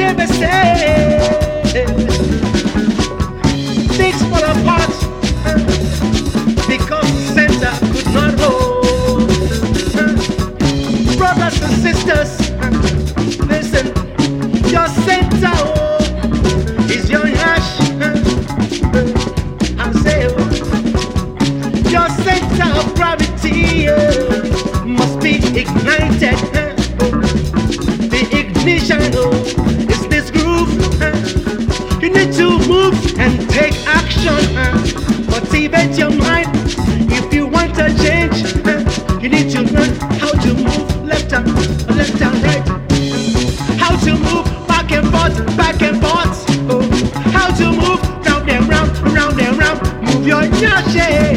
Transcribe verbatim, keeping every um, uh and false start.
Jimmy said, things fall apart because the center could not hold. Brothers and sisters, listen, your center oh, is your yash. I say, oh, your center of gravity oh, must be ignited. The ignition oh, is this groove. You need to move and take action. Motivate your mind if you want to change. You need to learn how to move left and left and right. How to move back and forth, back and forth. Oh, how to move round and round, round and round. Move your nyash.